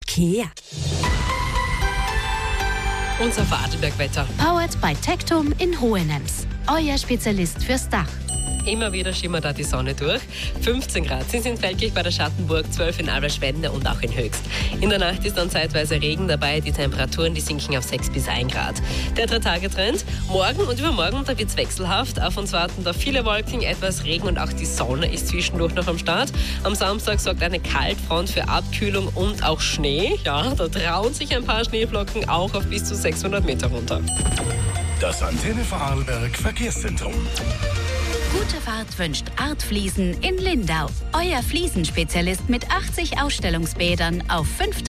IKEA. Unser Vorarlberg-Wetter. Powered by Tectum in Hohenems. Euer Spezialist fürs Dach. Immer wieder schimmert da die Sonne durch. 15 Grad sind es in Feldkirch bei der Schattenburg, 12 in Alberschwende und auch in Höchst. In der Nacht ist dann zeitweise Regen dabei. Die Temperaturen, die sinken auf 6 bis 1 Grad. Der 3-Tage-Trend. Morgen und übermorgen, da wird es wechselhaft. Auf uns warten da viele Wolken, etwas Regen und auch die Sonne ist zwischendurch noch am Start. Am Samstag sorgt eine Kaltfront für Abkühlung und auch Schnee. Ja, da trauen sich ein paar Schneeflocken auch auf bis zu 600 Meter runter. Das Antenne Vorarlberg Verkehrszentrum. Gute Fahrt wünscht Art Fliesen in Lindau. Euer Fliesenspezialist mit 80 Ausstellungsbädern auf 5